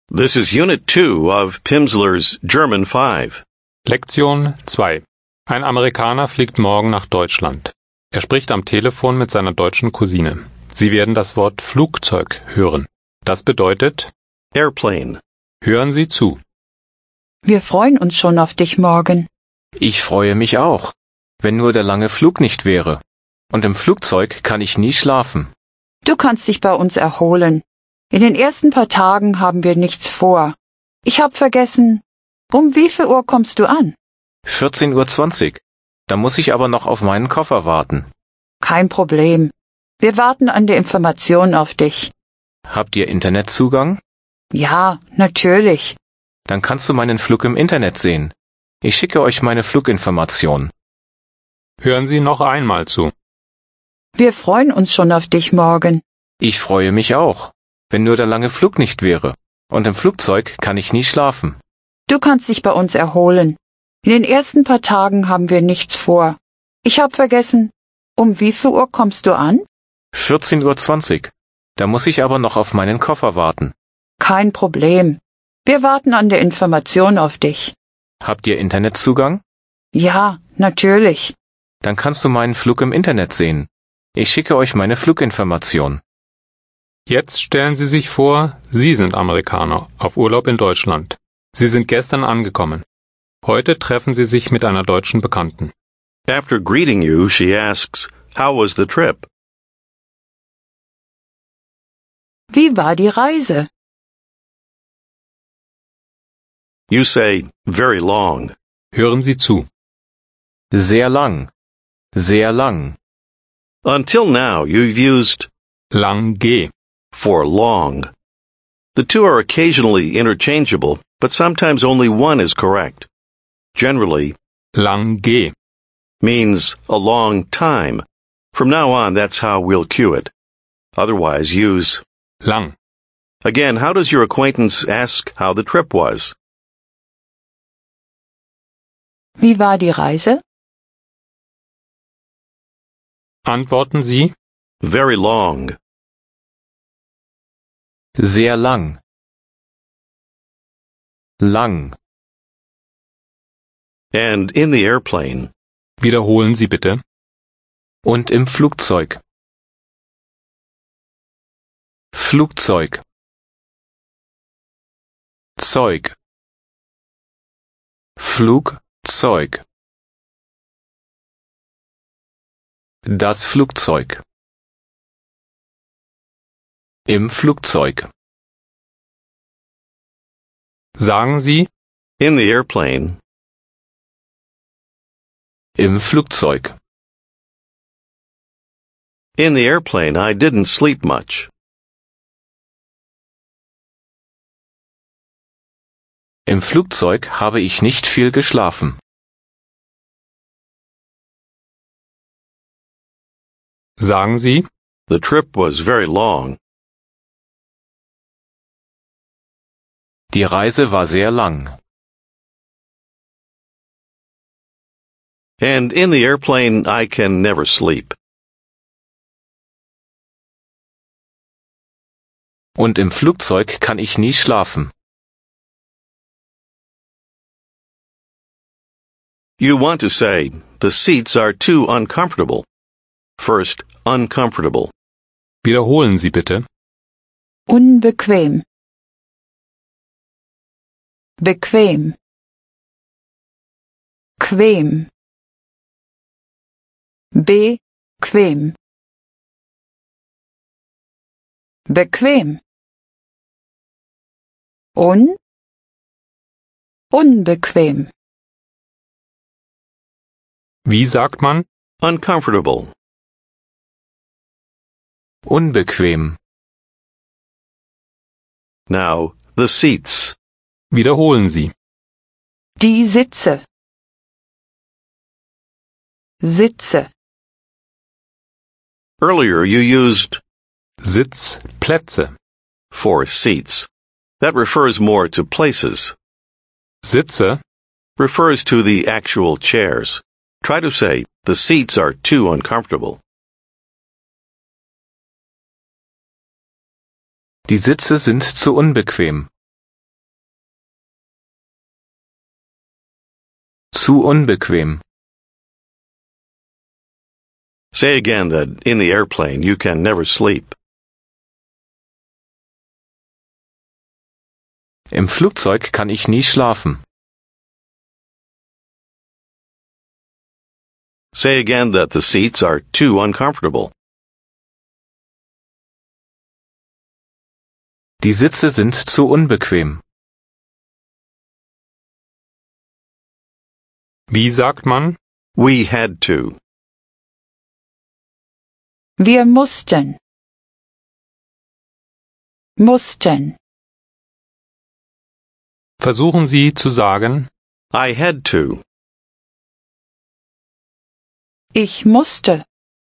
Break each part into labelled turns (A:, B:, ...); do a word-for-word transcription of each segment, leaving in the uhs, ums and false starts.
A: This is Unit two of Pimsleur's German five.
B: Lektion zwei. Ein Amerikaner fliegt morgen nach Deutschland. Er spricht am Telefon mit seiner deutschen Cousine. Sie werden das Wort Flugzeug hören. Das bedeutet:
A: Airplane.
B: Hören Sie zu.
C: Wir freuen uns schon auf dich morgen.
D: Ich freue mich auch, wenn nur der lange Flug nicht wäre. Und im Flugzeug kann ich nie schlafen.
C: Du kannst dich bei uns erholen. In den ersten paar Tagen haben wir nichts vor. Ich hab vergessen, um wie viel Uhr kommst du an?
D: vierzehn Uhr zwanzig. Da muss ich aber noch auf meinen Koffer warten.
C: Kein Problem. Wir warten an der Information auf dich.
D: Habt ihr Internetzugang?
C: Ja, natürlich.
D: Dann kannst du meinen Flug im Internet sehen. Ich schicke euch meine Fluginformation.
B: Hören Sie noch einmal zu.
C: Wir freuen uns schon auf dich morgen.
D: Ich freue mich auch, wenn nur der lange Flug nicht wäre. Und im Flugzeug kann ich nie schlafen.
C: Du kannst dich bei uns erholen. In den ersten paar Tagen haben wir nichts vor. Ich hab vergessen, um wie viel Uhr kommst du an?
D: vierzehn Uhr zwanzig. Da muss ich aber noch auf meinen Koffer warten.
C: Kein Problem. Wir warten an der Information auf dich.
D: Habt ihr Internetzugang?
C: Ja, natürlich.
D: Dann kannst du meinen Flug im Internet sehen. Ich schicke euch meine Fluginformation.
B: Jetzt stellen Sie sich vor, Sie sind Amerikaner, auf Urlaub in Deutschland. Sie sind gestern angekommen. Heute treffen Sie sich mit einer deutschen Bekannten.
A: After greeting you, she asks, "How was the trip?"
C: Wie war die Reise?
A: You say, "Very long."
B: Hören Sie zu.
D: Sehr lang. Sehr lang.
A: Until now, you've used
B: Lang G.
A: for long. The two are occasionally interchangeable, but sometimes only one is correct. Generally,
B: Lang G.
A: means a long time. From now on, that's how we'll cue it. Otherwise, use
B: Lang.
A: Again, how does your acquaintance ask how the trip was?
C: Wie war die Reise?
B: Antworten Sie:
A: Very long.
D: Sehr lang. Lang.
A: And in the airplane.
B: Wiederholen Sie bitte.
D: Und im Flugzeug. Flugzeug. Zeug. Flugzeug. Das Flugzeug. Im Flugzeug.
B: Sagen Sie:
A: In the airplane.
D: Im Flugzeug.
A: In the airplane, I didn't sleep much.
D: Im Flugzeug habe ich nicht viel geschlafen.
B: Sagen Sie:
A: The trip was very long.
D: Die Reise war sehr lang.
A: And in the airplane, I can never sleep.
D: Und im Flugzeug kann ich nie schlafen.
A: You want to say, the seats are too uncomfortable. First, uncomfortable.
B: Wiederholen Sie bitte.
C: Unbequem. Bequem. Quem. Bequem. Bequem. Un. Unbequem.
B: Wie sagt man?
A: Uncomfortable.
D: Unbequem.
A: Now, the seats.
B: Wiederholen Sie.
C: Die Sitze. Sitze.
A: Earlier, you used
B: Sitz, Plätze.
A: for seats. That refers more to places.
B: Sitze
A: Refers to the actual chairs. Try to say, the seats are too uncomfortable.
D: Die Sitze sind zu unbequem. zu unbequem.
A: Say again that in the airplane you can never sleep.
D: Im Flugzeug kann ich nie schlafen.
A: Say again that the seats are too uncomfortable.
D: Die Sitze sind zu unbequem.
B: Wie sagt man?
A: We had to.
C: Wir mussten. Mussten.
B: Versuchen Sie zu sagen,
A: I had to.
C: Ich musste.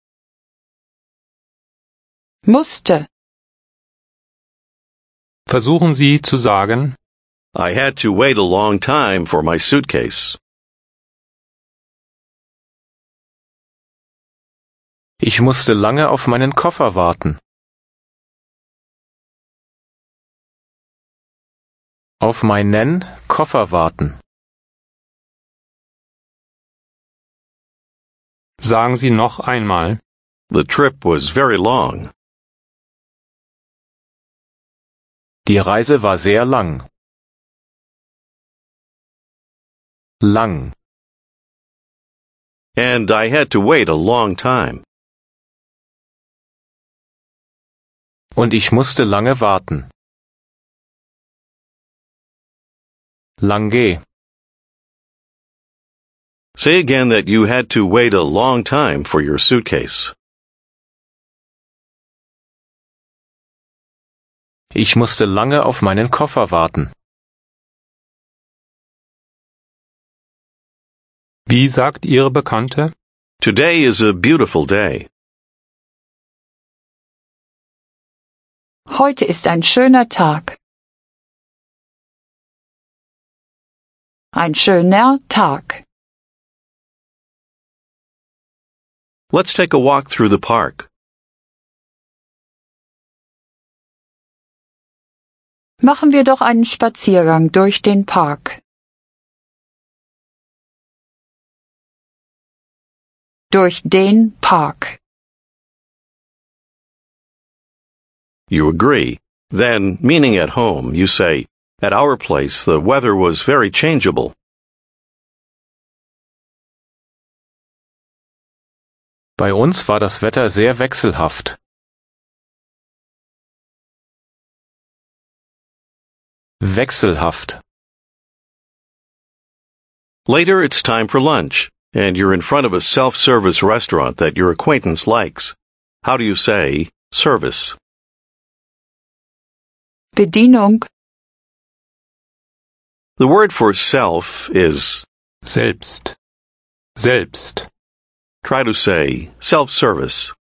C: Musste.
B: versuchen Sie zu sagen,
A: I had to wait a long time for my suitcase.
D: Ich musste lange auf meinen Koffer warten. Auf meinen Koffer warten.
B: sagen Sie noch einmal.
A: The trip was very long.
D: Die Reise war sehr lang. Lang.
A: And I had to wait a long time.
D: Und ich musste lange warten. Lange.
A: Say again that you had to wait a long time for your suitcase.
D: Ich musste lange auf meinen Koffer warten.
B: Wie sagt Ihre Bekannte?
A: Today is a beautiful day.
C: Heute ist ein schöner Tag. Ein schöner Tag.
A: Let's take a walk through the park.
C: Machen wir doch einen Spaziergang durch den Park. Durch den Park.
A: You agree. Then, meaning at home, you say, at our place the weather was very changeable.
D: Bei uns war das Wetter sehr wechselhaft. Wechselhaft.
A: Later it's time for lunch, and you're in front of a self-service restaurant that your acquaintance likes. How do you say service?
C: Bedienung.
A: The word for self is,
B: Selbst. Selbst.
A: try to say self-service.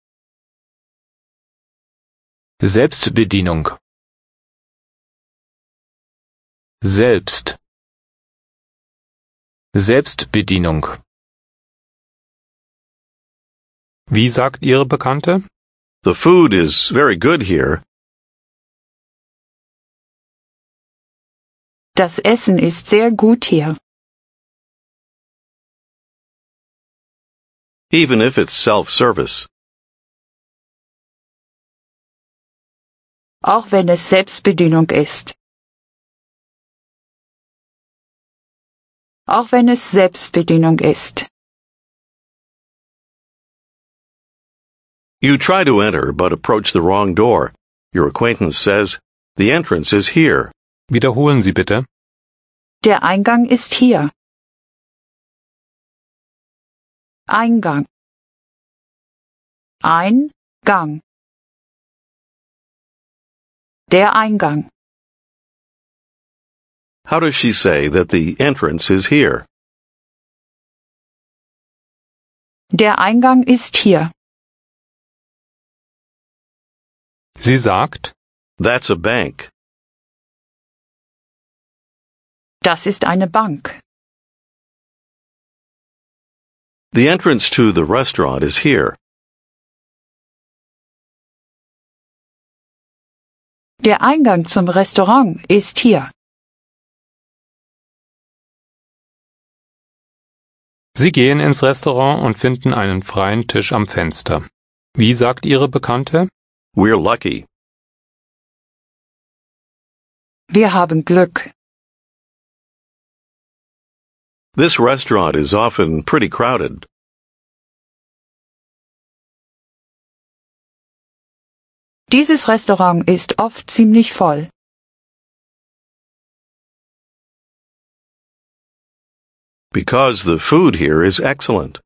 D: Selbstbedienung. Selbst. Selbstbedienung.
B: Wie sagt Ihre Bekannte?
A: The food is very good here.
C: Das Essen ist sehr gut hier.
A: Even if it's self-service.
C: Auch wenn es Selbstbedienung ist. Auch wenn es Selbstbedienung ist.
A: You try to enter but approach the wrong door. Your acquaintance says, the entrance is here.
B: Wiederholen Sie bitte.
C: Der Eingang ist hier. Eingang. Eingang. Der Eingang.
A: How does she say that the entrance is here?
C: Der Eingang ist hier.
B: Sie sagt,
A: That's a bank.
C: Das ist eine Bank.
A: The entrance to the restaurant is here.
C: Der Eingang zum Restaurant ist hier.
B: Sie gehen ins Restaurant und finden einen freien Tisch am Fenster. Wie sagt Ihre Bekannte?
A: We're lucky.
C: Wir haben Glück.
A: This restaurant is often pretty crowded.
C: Dieses Restaurant ist oft ziemlich voll.
A: Because the food here is excellent.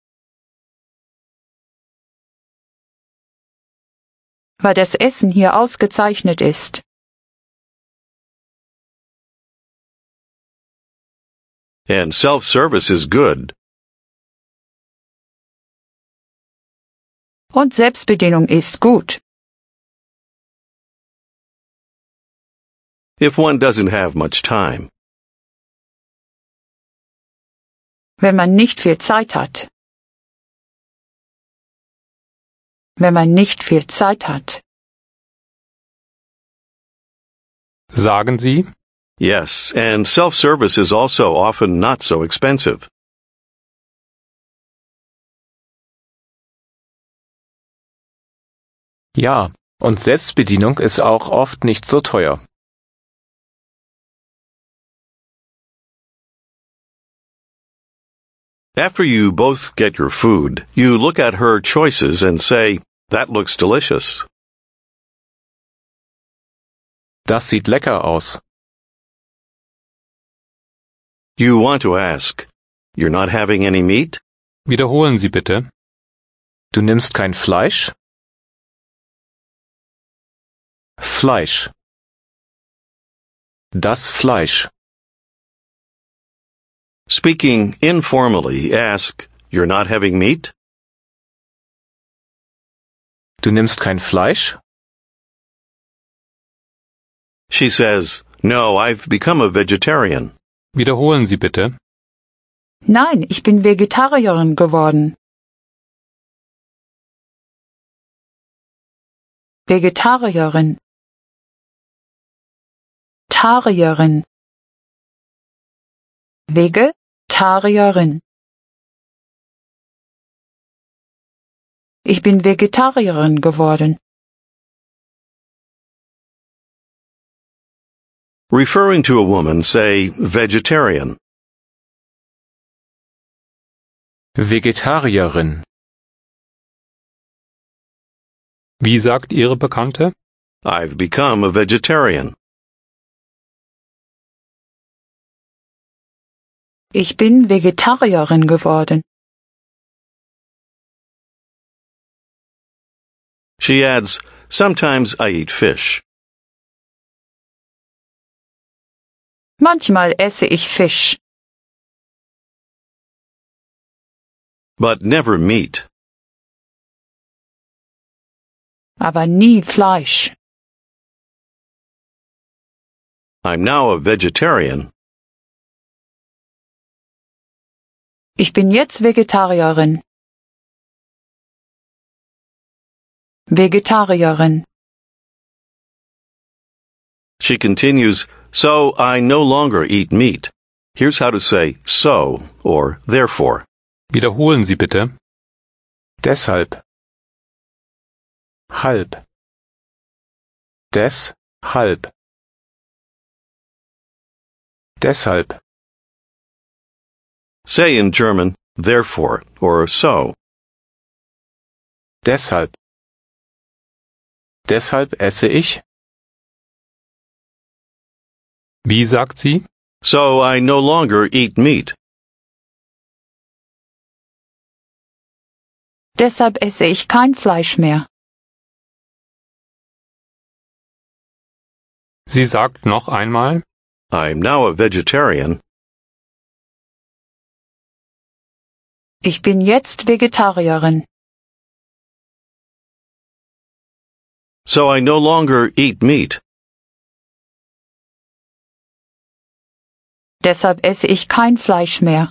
C: Weil das Essen hier ausgezeichnet ist.
A: And self-service is good.
C: Und Selbstbedienung ist gut.
A: If one doesn't have much time.
C: Wenn man nicht viel Zeit hat. Wenn man nicht viel Zeit hat.
B: Sagen Sie?
A: Yes, and self-service is also often not so expensive.
D: Ja, und Selbstbedienung ist auch oft nicht so teuer.
A: After you both get your food, you look at her choices and say, "That looks delicious."
D: Das sieht lecker aus.
A: You want to ask, "You're not having any meat?"
B: Wiederholen Sie bitte.
D: Du nimmst kein Fleisch? Fleisch. Das Fleisch.
A: Speaking informally, ask, "You're not having meat?"
D: Du nimmst kein Fleisch?
A: She says, "No, I've become a vegetarian."
B: Wiederholen Sie bitte.
C: Nein, ich bin Vegetarierin geworden. Vegetarierin. Tarierin. Vegetarierin. Ich bin Vegetarierin geworden.
A: Referring to a woman, say, vegetarian.
D: Vegetarierin.
B: Wie sagt Ihre Bekannte?
A: I've become a vegetarian.
C: Ich bin Vegetarierin geworden.
A: She adds, "Sometimes I eat fish."
C: Manchmal esse ich Fisch,
A: But never meat.
C: aber nie Fleisch.
A: I'm now a vegetarian.
C: Ich bin jetzt Vegetarierin. Vegetarierin.
A: She continues, "So I no longer eat meat." Here's how to say so or therefore.
B: Wiederholen Sie bitte.
D: Deshalb. Halb. Deshalb. Deshalb.
A: Say in German, therefore or so.
D: Deshalb. Deshalb esse ich.
B: Wie sagt sie?
A: So I no longer eat meat.
C: Deshalb esse ich kein Fleisch mehr.
B: Sie sagt noch einmal.
A: I'm now a vegetarian.
C: Ich bin jetzt Vegetarierin.
A: So I no longer eat meat.
C: Deshalb esse ich kein Fleisch mehr.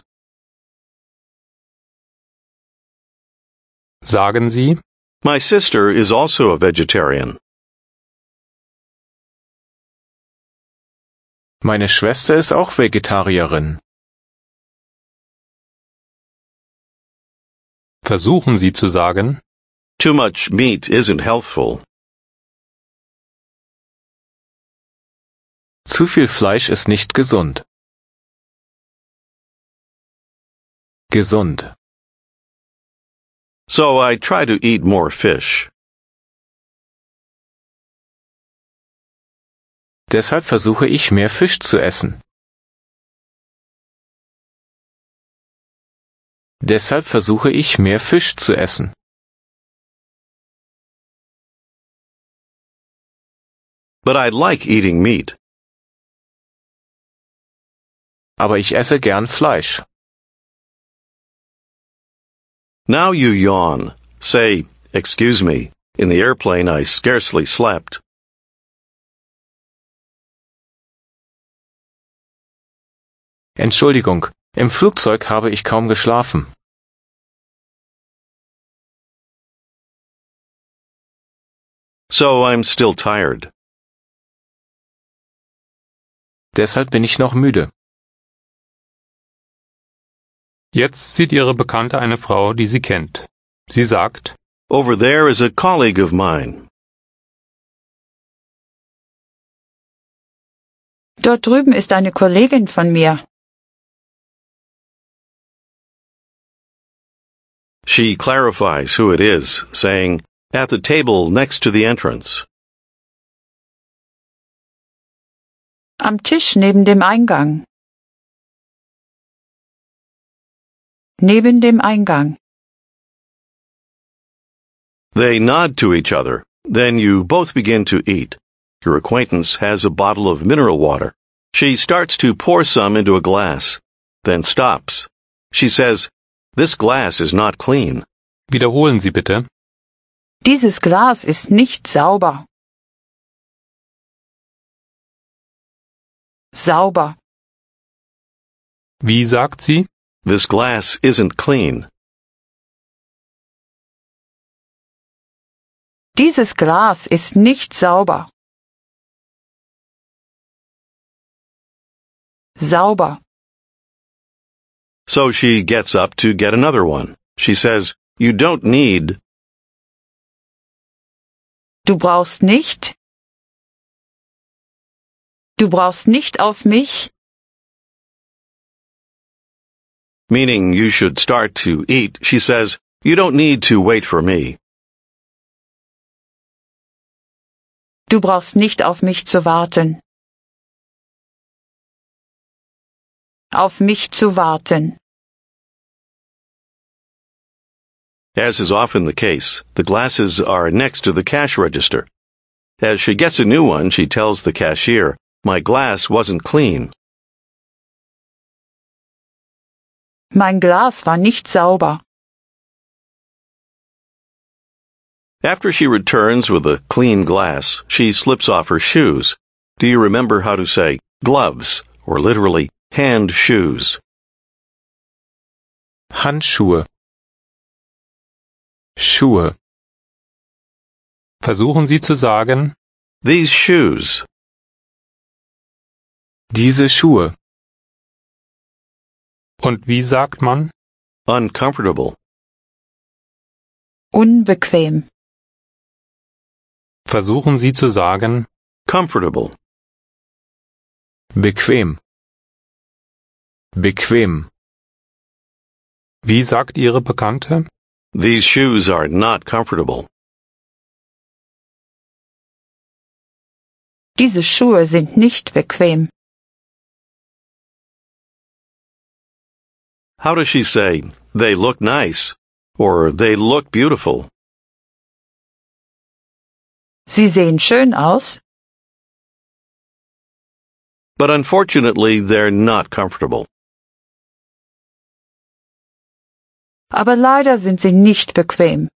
B: Sagen Sie.
A: My sister is also a vegetarian.
D: Meine Schwester ist auch Vegetarierin.
B: Versuchen Sie zu sagen,
A: Too much meat isn't healthful.
D: Zu viel Fleisch ist nicht gesund. Gesund.
A: So I try to eat more fish.
D: Deshalb versuche ich, mehr Fisch zu essen. Deshalb versuche ich, mehr Fisch zu essen.
A: But I like eating meat.
D: Aber ich esse gern Fleisch.
A: Now you yawn. Say, excuse me. In the airplane I scarcely slept.
D: Entschuldigung, im Flugzeug habe ich kaum geschlafen.
A: So I'm still tired.
D: Deshalb bin ich noch müde.
B: jetzt sieht Ihre Bekannte eine Frau, die sie kennt. Sie sagt,
A: Over there is a colleague of mine.
C: Dort drüben ist eine Kollegin von mir.
A: She clarifies who it is, saying, at the table next to the entrance.
C: Am Tisch neben dem Eingang. Neben dem Eingang.
A: They nod to each other. Then you both begin to eat. Your acquaintance has a bottle of mineral water. She starts to pour some into a glass, then stops. She says, This glass is not clean.
B: wiederholen Sie bitte.
C: Dieses Glas ist nicht sauber. Sauber.
B: Wie sagt sie?
A: This glass isn't clean.
C: Dieses Glas ist nicht sauber. Sauber.
A: So she gets up to get another one. She says, You don't need.
C: Du brauchst nicht. Du brauchst nicht auf mich.
A: Meaning you should start to eat. She says, You don't need to wait for me.
C: Du brauchst nicht auf mich zu warten. Auf mich zu warten.
A: As is often the case, the glasses are next to the cash register. As she gets a new one, she tells the cashier, My glass wasn't clean.
C: Mein Glas war nicht sauber.
A: After she returns with a clean glass, she slips off her shoes. Do you remember how to say gloves, or literally hand shoes?
D: Handschuhe. Schuhe.
B: Versuchen Sie zu sagen,
A: These shoes.
D: Diese Schuhe.
B: und wie sagt man?
A: Uncomfortable.
C: Unbequem.
B: Versuchen Sie zu sagen,
A: Comfortable.
D: Bequem. Bequem.
B: wie sagt Ihre Bekannte?
A: These shoes are not comfortable.
C: Diese Schuhe sind nicht bequem.
A: How does she say, They look nice, or They look beautiful?
C: Sie sehen schön aus,
A: But unfortunately, they're not comfortable.
C: aber leider sind sie nicht bequem.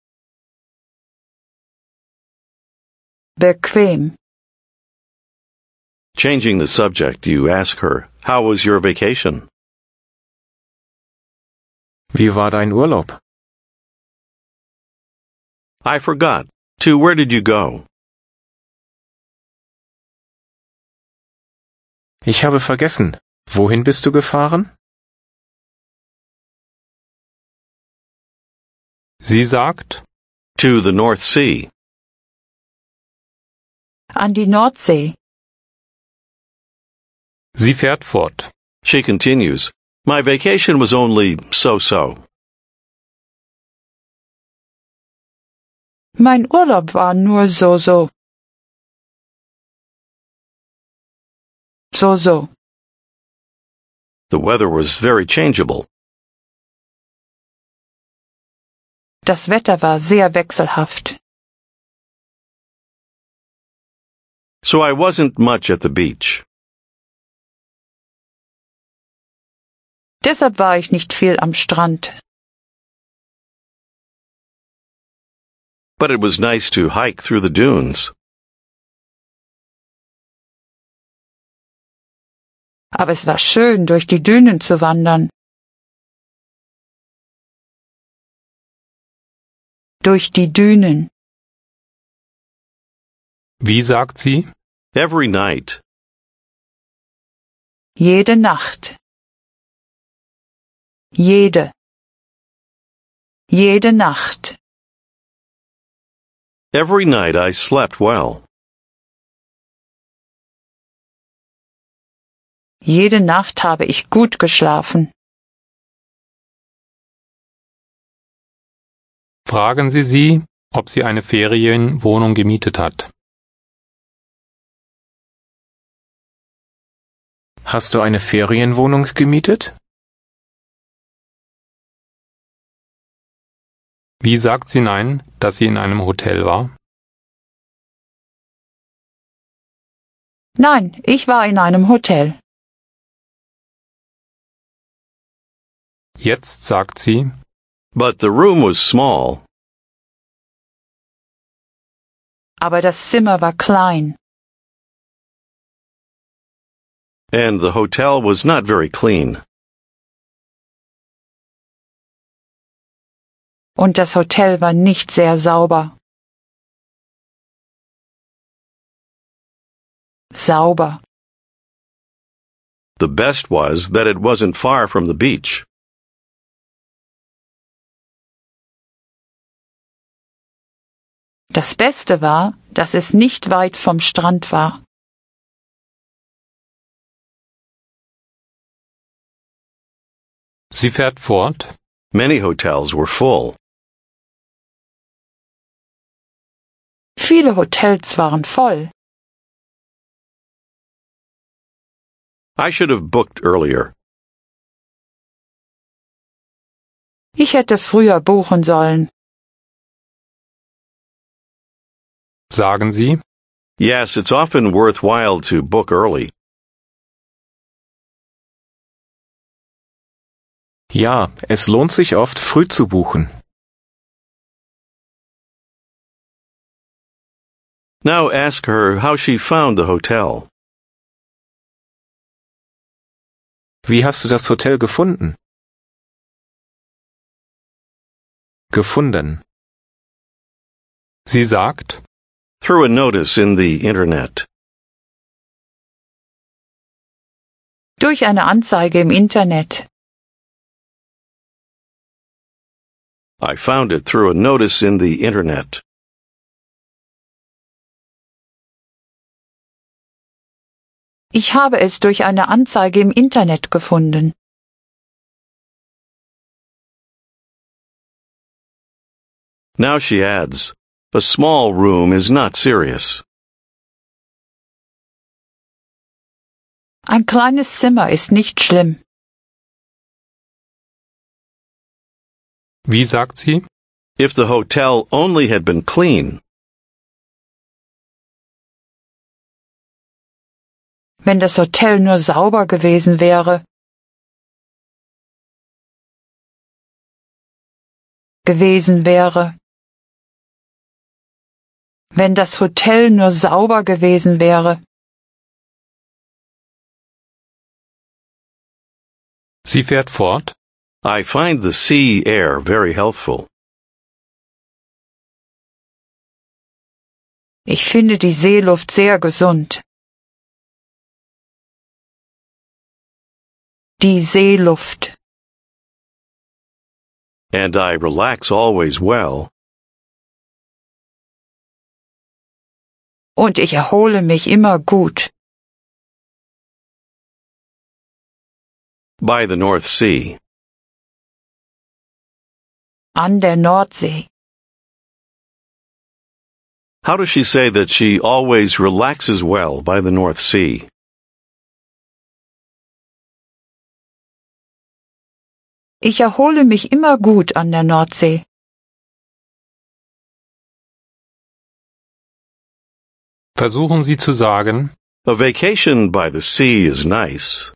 C: Bequem.
A: Changing the subject, you ask her, How was your vacation?
D: Wie war dein Urlaub?
A: I forgot. To where did you go?
D: Ich habe vergessen. Wohin bist du gefahren?
B: Sie sagt,
A: To the North Sea.
C: An die Nordsee.
B: sie fährt fort.
A: She continues, My vacation was only so-so.
C: Mein Urlaub war nur so so. So so.
A: The weather was very changeable.
C: Das Wetter war sehr wechselhaft.
A: So I wasn't much at the beach.
C: Deshalb war ich nicht viel am Strand.
A: But it was nice to hike through the dunes.
C: Aber es war schön, durch die Dünen zu wandern. Durch die Dünen.
B: Wie sagt sie?
A: Every night.
C: Jede Nacht. Jede. Jede Nacht.
A: Every night I slept well.
C: Jede Nacht habe ich gut geschlafen.
B: Fragen Sie sie, ob sie eine Ferienwohnung gemietet hat.
D: Hast du eine Ferienwohnung gemietet?
B: Wie sagt sie nein, dass sie in einem Hotel war?
C: Nein, ich war in einem Hotel.
B: Jetzt sagt sie,
A: But the room was small.
C: Aber das Zimmer war klein.
A: And the hotel was not very clean.
C: Und das Hotel war nicht sehr sauber. Sauber.
A: The best was that it wasn't far from the beach.
C: Das Beste war, dass es nicht weit vom Strand war.
B: sie fährt fort,
A: Many hotels were full.
C: Viele Hotels waren voll.
A: I should have booked earlier.
C: Ich hätte früher buchen sollen.
B: sagen sie,
A: Yes, it's often worthwhile to book early.
D: Ja, es lohnt sich oft, früh zu buchen.
A: Now ask her how she found the hotel.
D: Wie hast du das Hotel gefunden? Gefunden.
B: sie sagt,
A: Through a notice in the Internet.
C: Durch eine Anzeige im Internet.
A: I found it through a notice in the Internet.
C: Ich habe es durch eine Anzeige im Internet gefunden.
A: Now she adds, A small room is not serious.
C: Ein kleines Zimmer ist nicht schlimm.
B: wie sagt sie?
A: If the hotel only had been clean,
C: Wenn das Hotel nur sauber gewesen wäre. Gewesen wäre. Wenn das Hotel nur sauber gewesen wäre.
B: Sie fährt fort,
A: I find the sea air very healthful.
C: Ich finde die Seeluft sehr gesund. Die Seeluft.
A: And I relax always well.
C: Und ich erhole mich immer gut.
A: By the North Sea.
C: An der Nordsee.
A: How does she say that she always relaxes well by the North Sea?
C: Ich erhole mich immer gut an der Nordsee.
B: Versuchen Sie zu sagen,
A: A vacation by the sea is nice.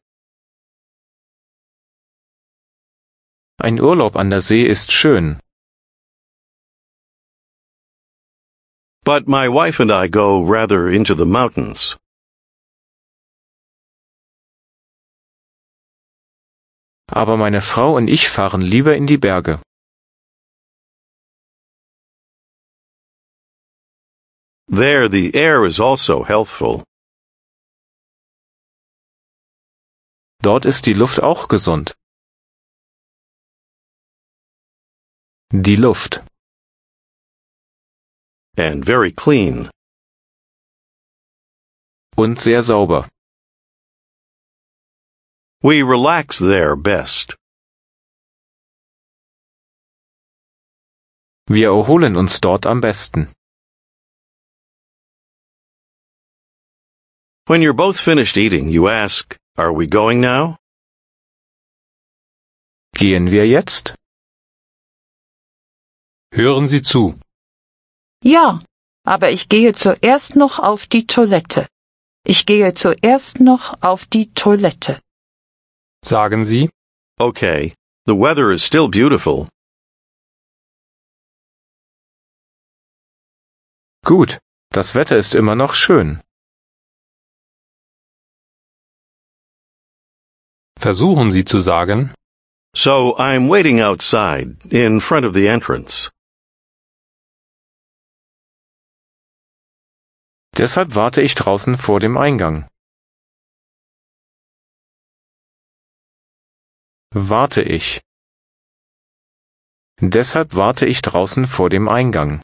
D: Ein Urlaub an der See ist schön.
A: But my wife and I go rather into the mountains.
D: Aber meine Frau und ich fahren lieber in die Berge.
A: There the air is also healthful.
D: Dort ist die Luft auch gesund. Die Luft.
A: And very clean.
D: Und sehr sauber.
A: We relax there best.
D: Wir erholen uns dort am besten.
A: When you're both finished eating, you ask, "Are we going now?"
D: Gehen wir jetzt?
B: hören Sie zu.
C: Ja, aber ich gehe zuerst noch auf die Toilette. Ich gehe zuerst noch auf die Toilette.
B: Sagen Sie,
A: Okay, the weather is still beautiful.
D: Gut, das Wetter ist immer noch schön.
B: versuchen Sie zu sagen,
A: So I'm waiting outside, in front of the entrance.
D: Deshalb warte ich draußen vor dem Eingang. Warte ich. Deshalb warte ich draußen vor dem Eingang.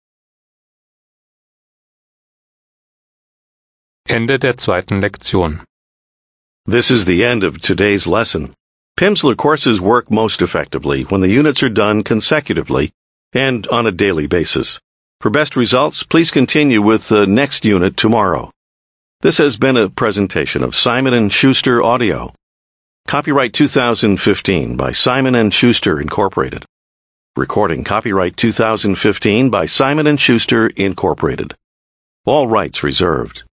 B: Ende der zweiten Lektion.
A: This is the end of today's lesson. Pimsleur courses work most effectively when the units are done consecutively and on a daily basis. For best results, please continue with the next unit tomorrow. This has been a presentation of Simon and Schuster Audio. Copyright two thousand fifteen by Simon and Schuster Incorporated. Recording copyright two thousand fifteen by Simon and Schuster Incorporated. All rights reserved.